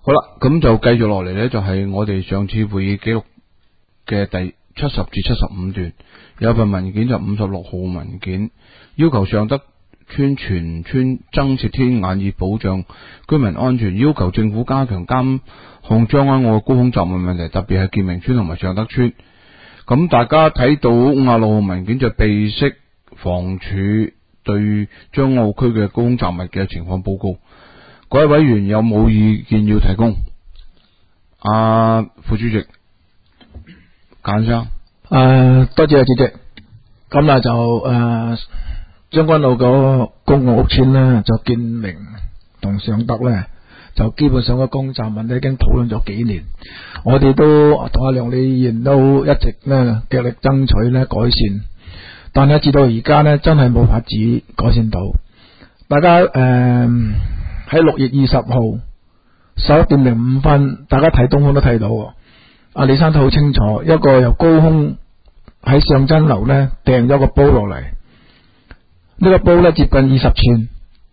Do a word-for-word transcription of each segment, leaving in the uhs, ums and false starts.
好啦，咁就繼續落嚟呢，就係、是、我哋上次會議記錄嘅第七十至七十五段，有份文件就五十六號文件，要求尚德邨全村增設天眼以保障居民安全，要求政府加強監控將軍澳嘅高空雜物問題，特別係建明邨同埋尚德邨。咁大家睇到五十六號文件就備悉房署對將澳區嘅高空雜物嘅情況報告。各位委員有冇意見要提供？阿、啊、副主席簡生，誒、 呃，多謝主席。咁啊就誒將軍澳個公共屋邨咧，就建明同尚德咧，就基本上個公雜物咧已經討論咗幾年，我哋都同阿梁李議員都一直咧極力爭取咧改善，但係至到而家咧真係冇法子改善到。大家誒喺六月二十號十一點零五分，大家睇東方都睇到，阿李生都好清楚，一個由高空喺上真樓咧掟咗個煲落嚟，呢個煲咧接近二十寸。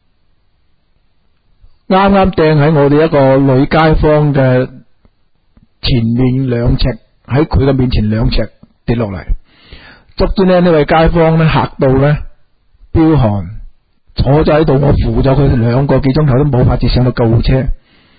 啱啱掟喺我哋一個女街坊嘅前面兩尺，喺佢嘅面前兩尺跌落嚟，足之呢呢位街坊咧嚇到咧飆汗，坐咗喺度，我扶咗佢兩個幾鐘頭都冇法子上到救護車，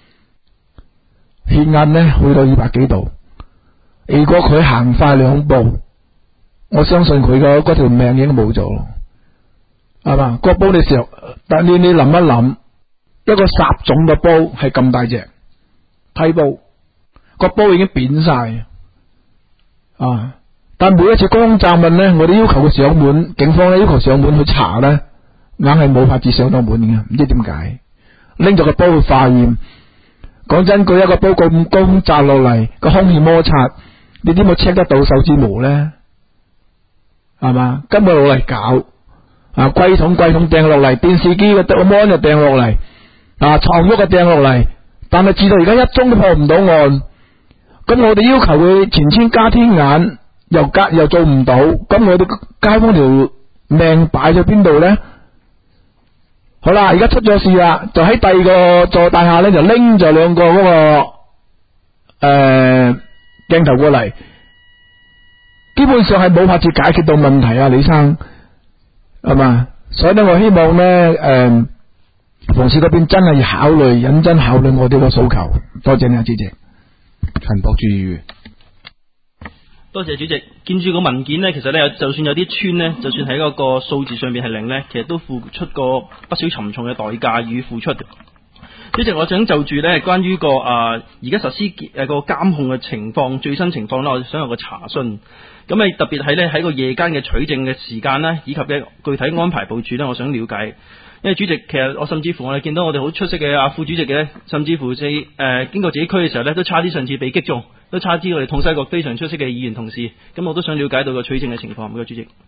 血壓呢去到二百幾度。如果佢行快兩步，我相信佢嘅嗰條命已經冇咗咯，係嘛？個煲你時候，但你你諗一諗。一個雜種嘅煲係咁大隻梯煲，個煲已經扁晒啊！但每一次高空雜物呢，我哋要求佢上門，警方咧要求上門去查呢，硬係冇法子上到門嘅，唔知點解拎咗個煲去化驗。講真句，一個煲咁高空砸落嚟，個空氣摩擦，你點會 check 得到手指毛呢？係嘛？根本落嚟搞啊！櫃桶櫃桶掟落嚟，電視機嘅 mon 就掟落嚟。啊！床褥嘅掟落嚟，但係至到而家一宗都破唔到案。咁我哋要求佢前村加天眼，又加又做唔到。咁我哋街坊條命擺咗邊度呢？好啦，而家出咗事啦，就喺第二個座大廈咧，就拎咗兩個嗰、那個誒鏡頭過嚟，基本上係冇法子解決到問題啊，李生係嘛？所以咧，我希望咧誒。呃房署嗰邊真係要考慮，認真考慮我哋個訴求。多謝你啊，主席。 陳博志議員， 多謝主席。見住個文件呢，其實呢，就算有啲村呢，就算喺嗰個數字上面係零呢，其實都付出過不少沉重嘅代價與付出。主席，我想就住呢關於個啊而家實施誒個監控嘅情況最新情況呢，我想有個查詢。咁啊特別係呢喺個夜間嘅取證嘅時間呢，以及嘅具體安排部署呢，我想了解。因為主席，其實我甚至乎我哋見到我哋好出色嘅阿副主席嘅咧，甚至乎即係誒經過自己區嘅時候咧，都差啲上次被擊中，都差啲我哋痛西國非常出色嘅議員同事。咁我都想了解到個取證嘅情況。唔該，主席。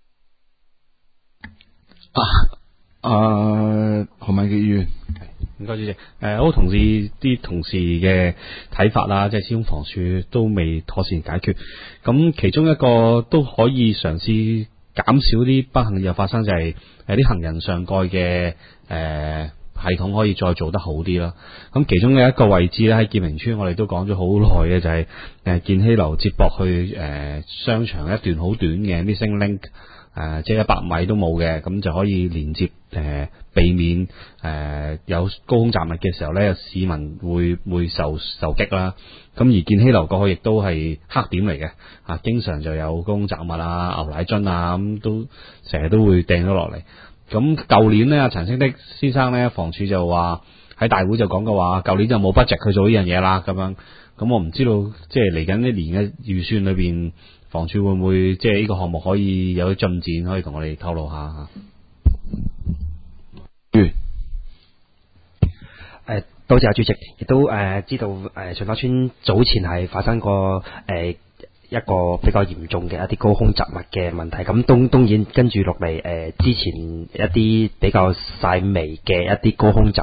啊，啊何文傑議員， 唔該主席。誒，好同意啲同事嘅睇法啦，即係始終房署都未妥善解決。咁其中一個都可以嘗試減少啲不幸又發生，就係誒啲行人上蓋嘅誒系統可以再做得好啲啦。咁其中嘅一個位置咧，喺建明邨，我哋都講咗好耐嘅，就係誒建熙樓接駁去誒商場一段好短嘅 missing link，誒即係一百米都冇嘅，咁就可以連接誒避免誒有高空雜物嘅時候咧，市民會會受受擊啦。咁而建熙樓過去亦都係黑點嚟嘅，啊，經常就有高空雜物啊、牛奶樽啊，咁都成日都會掟咗落嚟。咁舊年咧，阿陳清的先生咧，房署就話喺大會就講過話，舊年就冇 budget 去做呢樣嘢啦，咁樣。咁我唔知道，即係嚟緊一年嘅預算裏邊，房署會唔會即係呢個項目可以有進展，可以同我哋透露下吓？ 嗯。 誒，多謝阿主席，亦都誒、呃、知道誒尚德邨早前係發生過誒、呃、一個比較嚴重嘅一啲高空雜物嘅問題。咁當當然跟住落嚟誒之前一啲比較細微嘅一啲高空雜物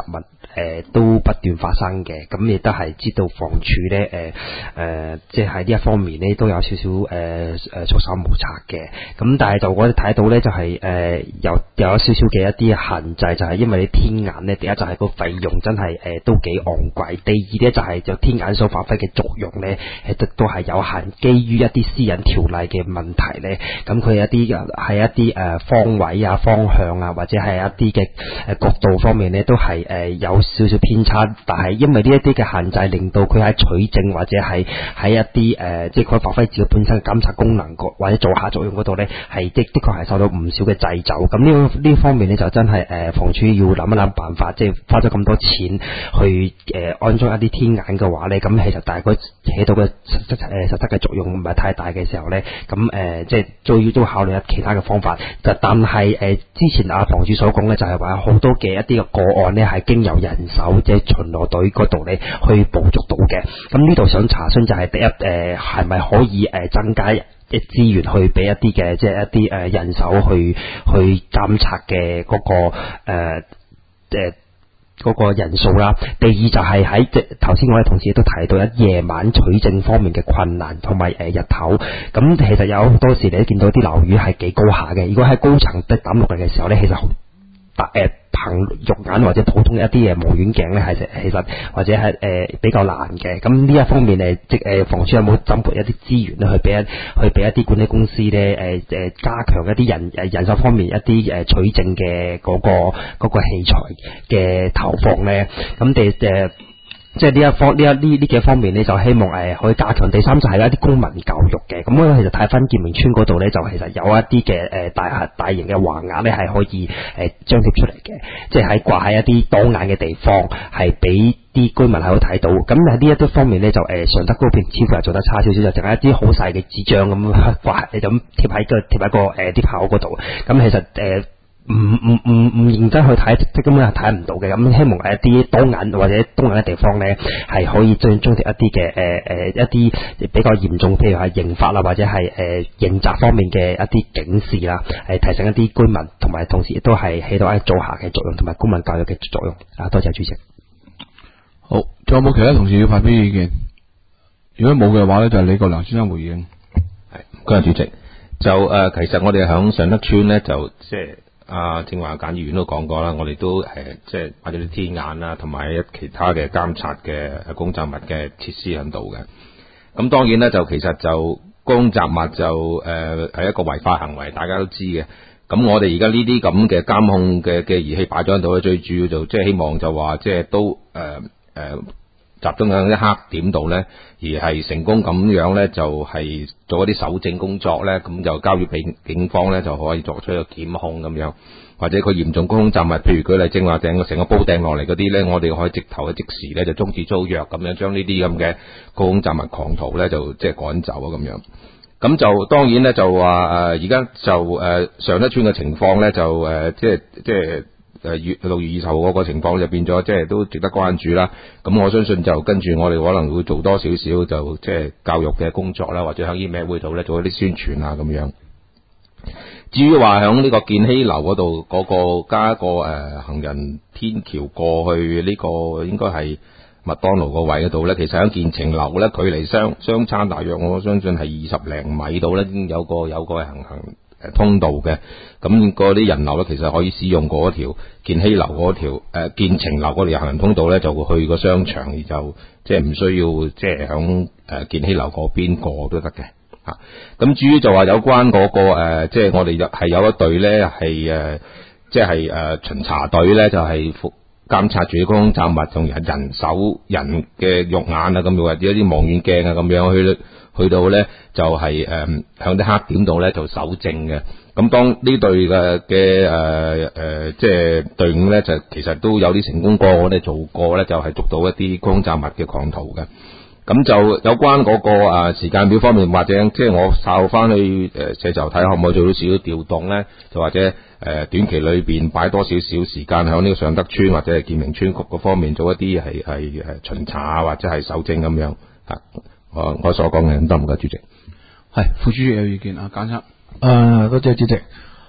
誒都不斷發生嘅，咁亦都係知道房署咧誒誒，即係喺呢一方面咧都有少少誒誒束手無策嘅。咁但係就我哋睇到咧就係、是、誒、呃、有有少少嘅一啲限制，就係、是、因為啲天眼咧，第一就係個費用真係誒、呃、都幾昂貴，第二咧就係就天眼所發揮嘅作用咧，誒都係有限，基於一啲私隱條例嘅問題咧，咁佢一啲係一啲誒方位啊、方向啊，或者係一啲嘅誒角度方面咧，都係誒有少少偏差。但係因為呢一啲嘅限制，令到佢喺取證或者係喺一啲誒、呃，即係佢發揮自己本身嘅監察功能或者做下作用嗰度咧，係的的確係受到唔少嘅掣肘。咁呢呢方面咧就真係誒房署要諗一諗辦法，即係花咗咁多錢去誒、呃、安裝一啲天眼嘅話咧，咁其實大概起到嘅實質誒實質嘅作用唔係太大嘅時候咧，咁誒、呃、即係都要都考慮下其他嘅方法。就但係誒、呃、之前阿房署所講咧，就係話好多嘅一啲嘅個案咧係經由人手即係巡邏隊嗰度咧去捕捉到嘅。咁呢度想查詢就係第一誒係咪可以誒、呃、增加嘅資源去俾一啲嘅即係一啲誒人手去去監察嘅嗰、那個誒誒。呃呃嗰個人數啦，第二就係喺即頭先我哋同事都提到一夜晚取證方面嘅困難，同埋誒日頭。咁其實有好多時你都見到啲樓宇係幾高下嘅，如果喺高層的抌落嚟嘅時候咧，其實大誒憑肉眼或者普通一啲嘅望遠鏡咧，係其實或者係誒、呃、比較難嘅。咁呢一方面誒，即誒房署有冇增撥一啲資源咧，去俾一去俾一啲管理公司咧誒誒加強一啲人誒人手方面一啲誒取證嘅嗰、嗰個嗰、嗰個器材嘅投放咧？咁哋誒。即係呢一方呢一呢呢幾方面咧，就希望誒可以加強。第三就係一啲公民教育嘅。咁我其實睇翻建明村嗰度咧，就其實有一啲嘅誒大大型嘅橫額咧，係可以誒張貼出嚟嘅，即係喺掛喺一啲當眼嘅地方，係俾啲居民喺度睇到。咁喺呢一啲方面咧，就誒上德嗰邊似乎係做得差少少，就淨係一啲好細嘅紙張咁掛，你就咁貼喺個貼喺個誒啲炮嗰度。咁其實誒。呃唔唔唔唔認真去睇，即根本係睇唔到嘅。咁希望係一啲當眼或者當眼嘅地方咧，係可以將張貼一啲嘅誒誒一啲比較嚴重，譬如係刑法啦，或者係誒刑責方面嘅一啲警示啦，係提醒一啲居民，同埋同時亦都係起到一做下嘅作用，同埋公民教育嘅作用。啊，多謝主席。 好，仲有冇其他同事要發表意見？如果冇嘅話咧，就係李國良先生回應。 係，多謝主席。就誒、呃，其實我哋響上德村咧，就即係。啊，正話簡議員都講過啦，我哋都誒即係買咗啲天眼啦，同埋一其他嘅監察嘅公雜物嘅設施喺度嘅。咁當然咧，就其實就公雜物就誒係、呃、一個違法行為，大家都知嘅。咁我哋而家呢啲咁嘅監控嘅嘅儀器擺咗喺度咧，最主要就即係希望就話即係都誒誒、呃呃、集中喺一黑點度咧，而係成功咁樣咧，就係、是、做一啲搜證工作咧，咁就交予俾警方咧，就可以作出一個檢控咁樣，或者佢嚴重公眾雜物，譬如舉例正話掟成個煲掟落嚟嗰啲咧，我哋可以直頭嘅即時咧就終止租約咁樣，將呢啲咁嘅公眾雜物狂徒咧就即係趕走啊咁樣。咁就當然咧就話誒而家就誒、呃、上德村嘅情況咧就誒、呃、即係即係。誒月六月二十號嗰個情況就變咗，即係都值得關注啦。咁我相信就跟住我哋可能會做多少少就即係教育嘅工作啦，或者喺醫咩會度咧做一啲宣傳啊咁樣。至於話喺呢個建熙樓嗰度嗰個加一個誒、呃、行人天橋過去呢個應該係麥當勞個位嗰度咧，其實喺建晴樓咧距離相相差大約我相信係二十零米度咧，已經有個有個行行。誒，通道嘅，咁嗰啲人流咧，其實可以使用嗰條建熙樓嗰條誒建晴樓嗰條行人通道咧，就會去個商場，而就即係唔需要即係響誒建熙樓嗰邊過都得嘅吓。咁至於就話有關嗰、那個誒、呃，即係我哋係有一隊咧係誒，即係誒、呃、巡查隊咧，就係監察住啲公共雜物，同人人手人嘅肉眼啊，咁或者一啲望遠鏡啊，咁樣去。去到咧就係誒向啲黑點度咧就搜證嘅。咁當呢隊嘅嘅誒誒即係隊伍咧，就其實都有啲成功過，我哋做過咧就係捉到一啲公雜物嘅狂徒嘅。咁就有關嗰個誒時間表方面，或者即係我稍翻去誒社就睇可唔可以做到少少調動咧，就或者誒短期裏邊擺多少少時間喺呢個上德村或者係建明村局嗰方面做一啲係係誒巡查啊，或者係搜證咁樣嚇。我我所講嘅得唔得，主席？ 係副主席有意見啊，簡生。 誒，多謝主席。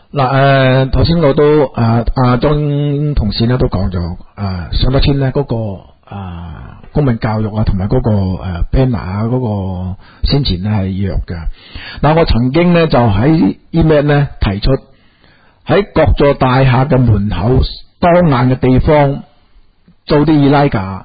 嗱誒，頭先我都啊阿莊同事咧都講咗啊，上德村咧嗰個啊公民教育啊，同埋嗰個誒 banner 啊嗰個宣傳咧係弱嘅。嗱，我曾經咧就喺 email 咧提出喺各座大廈嘅門口當眼嘅地方做啲易拉架，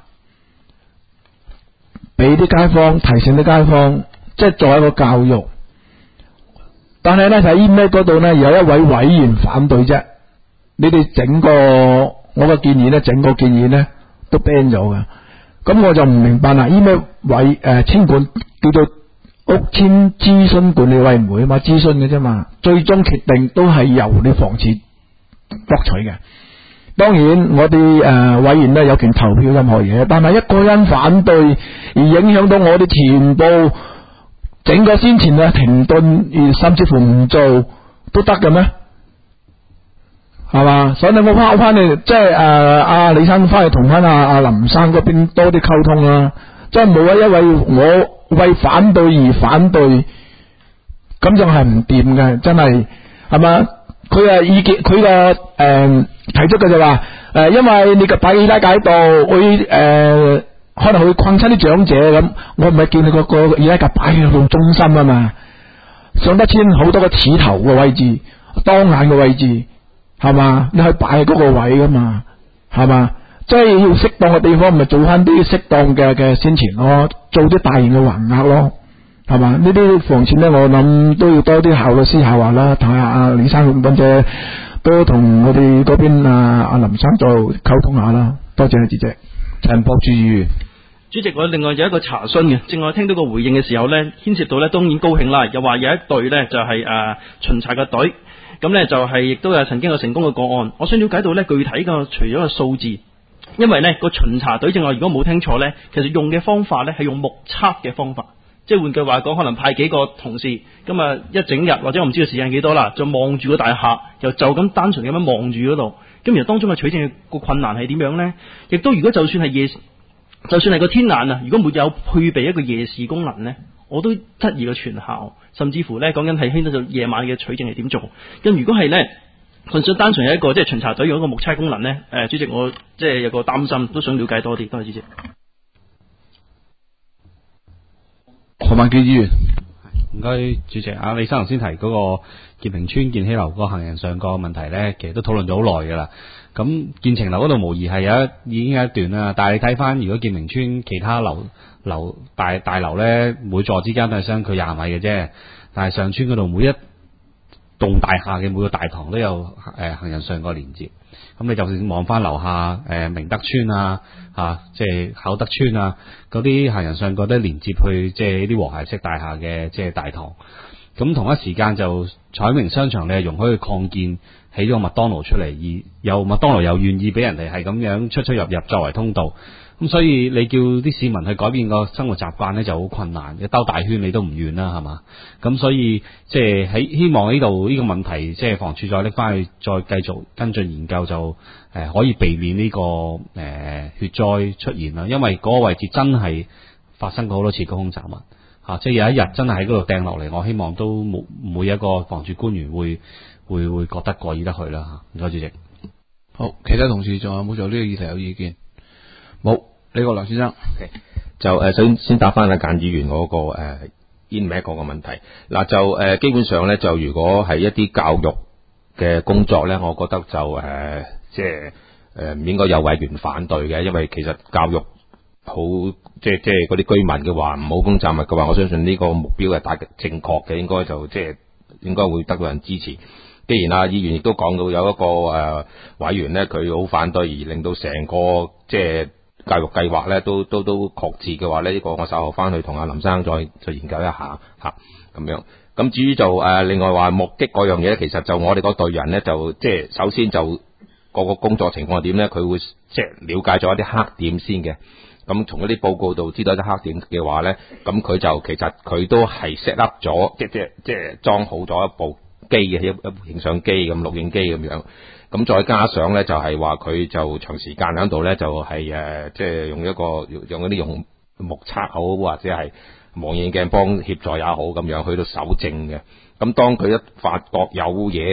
俾啲街坊提醒啲街坊，即係做一個教育。但係咧喺 email 嗰度咧有一位委員反對啫，你哋整個我嘅建議咧，整個建議咧都 ban 咗嘅。咁我就唔明白啦 ，email 委誒簽管叫做屋邨諮詢管理委員會啊嘛，諮詢嘅啫嘛，最終決定都係由你房署博取嘅。當然我哋誒、呃、委員咧有權投票任何嘢，但係一個人反對而影響到我哋全部。整個先前啊停頓，甚至乎唔做都得嘅咩？係嘛？所以我翻翻嚟，即係誒阿李生翻去同翻阿阿林生嗰邊多啲溝通啦。即係冇啊，因為我為反對而反對，咁就係唔掂嘅，真係係嘛？佢啊意見，佢嘅誒提出嘅就話誒、呃，因為你個擺易拉架喺度會誒。呃可能會困親啲長者咁，我唔係叫你個個易拉架擺喺度中心啊嘛，上得千好多個齒頭嘅位置，當眼嘅位置係嘛，你可以擺喺嗰個位噶嘛，係嘛，即係要適當嘅地方，咪做翻啲適當嘅嘅宣傳咯，做啲大型嘅橫額咯，係嘛，呢啲防線咧，我諗都要多啲效率思考下啦，睇下阿李生咁者都同我哋嗰邊啊阿林生再溝通下啦，多謝你主席。陳博主議主席，我另外有一個查詢嘅，正我聽到個回應嘅時候呢，牽涉到呢當然高興啦，又話有一隊呢就係、是、誒、呃、巡查嘅隊，咁呢就係、是、亦都有曾經有成功嘅個案。我想了解到呢具體嘅除咗個數字，因為呢個巡查隊正我如果冇聽錯呢，其實用嘅方法呢係用目測嘅方法，即係換句話講，可能派幾個同事咁啊一整日或者我唔知道時間幾多啦，就望住個大廈，又就咁單純咁樣望住嗰度。咁而當中嘅取證個困難係點樣呢？亦都如果就算係夜，就算係個天眼啊，如果沒有配備一個夜視功能呢，我都質疑個全效，甚至乎呢講緊係牽到就夜晚嘅取證係點做。咁如果係呢，純粹單純係一個即係巡查隊用一個目測功能呢，誒、呃，主席我即係有個擔心，都想了解多啲。多謝主席。 何文基議員， 唔該，主席啊，李生頭先提嗰個建平村建熙樓個行人上蓋問題咧，其實都討論咗好耐噶啦。咁建晴樓嗰度無疑係有一已經有一段啦，但係你睇翻如果建平村其他樓樓大大樓咧，每座之間都係相距廿米嘅啫，但係上村嗰度每一棟大廈嘅每個大堂都有誒、呃、行人上蓋連接。咁你就算望翻樓下誒、呃、明德村啊，啊即係厚德村啊，嗰啲行人上蓋都連接去即係啲和諧式大廈嘅即係大堂。咁同一時間就彩明商場你係容許去擴建起咗個麥當勞出嚟，而又麥當勞又願意俾人哋係咁樣出出入入作為通道。咁所以你叫啲市民去改變個生活習慣咧就好困難，一兜大圈你都唔願啦，係嘛？咁所以即係喺希望呢度呢個問題，即係房署再拎翻去再繼續跟進研究，就誒、呃、可以避免呢、這個誒、呃、血災出現啦。因為嗰個位置真係發生過好多次高空擲物吓，即係有一日真係喺嗰度掟落嚟，我希望都冇唔會有一個房署官員會會會覺得過意得去啦吓。唔該主席。 好，其他同事仲有冇就呢個議題有意見？冇，呢個梁先生，okay. 就誒、呃，首先先答翻阿簡議員嗰、那個誒 email 嗰個問題。嗱就誒、呃，基本上咧，就如果係一啲教育嘅工作咧，我覺得就誒、呃，即係誒唔應該有委員反對嘅，因為其實教育好，即係即係嗰啲居民嘅話唔好公雜物嘅話，我相信呢個目標係大正確嘅，應該就即係應該會得到人支持。既然阿議員亦都講到有一個誒、呃、委員咧，佢好反對而令到成個即係。教育計劃咧都都都確置嘅話咧，呢、這個我稍後翻去同阿林生再再研究一下吓咁樣。咁至於就誒、呃、另外話目擊嗰樣嘢咧，其實就我哋嗰隊人咧就即係首先就個個工作情況係點咧，佢會即係了解咗一啲黑點先嘅。咁從一啲報告度知道一啲黑點嘅話咧，咁佢就其實佢都係 set up 咗，即即即係裝好咗一部機嘅一一部影相機咁錄影機咁樣。咁再加上咧，就係話佢就長時間喺度咧，就係、是、誒、呃，即係用一個用嗰啲用目測好，或者係望遠鏡幫協助也好，咁樣去到搜證嘅。咁當佢一發覺有嘢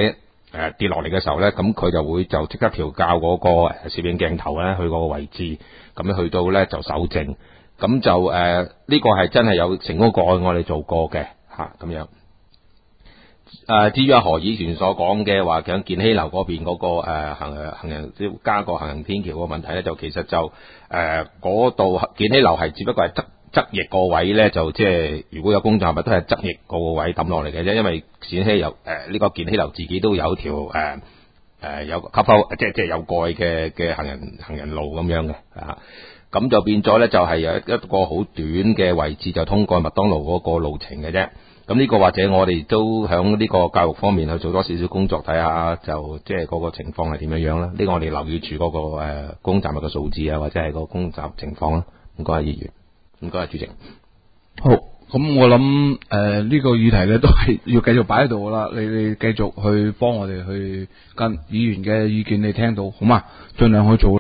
誒跌落嚟嘅時候咧，咁佢就會就即刻調校嗰個誒攝影鏡頭咧，去個位置，咁樣去到咧就手正，咁就誒呢、呃這個係真係有成功個案我哋做過嘅嚇咁樣。誒、呃、至於阿何以前所講嘅話，響健禧樓嗰邊嗰、那個誒、呃、行行人即加個行人天橋個問題咧，就其實就誒嗰度健禧樓係只不過係側側翼個位咧，就即係如果有公眾物都係側翼個位抌落嚟嘅啫，因為健禧樓誒呢個健禧樓自己都有條誒。呃誒、呃、有吸收，即係即係有蓋嘅嘅行人行人路咁樣嘅啊，咁就變咗咧就係、是、有一個好短嘅位置就通過麥當勞嗰個路程嘅啫。咁呢個或者我哋都響呢個教育方面去做多少少工作，睇下就即係嗰個情況係點樣樣啦。呢、這個我哋留意住嗰、那個誒、呃、公站物嘅數字啊，或者係個公站情況啦。唔該，議員，唔該，主席。 好。咁我諗誒呢個議題咧都係要繼續擺喺度噶啦，你你繼續去幫我哋去跟議員嘅意見，你聽到好嘛？盡量去做。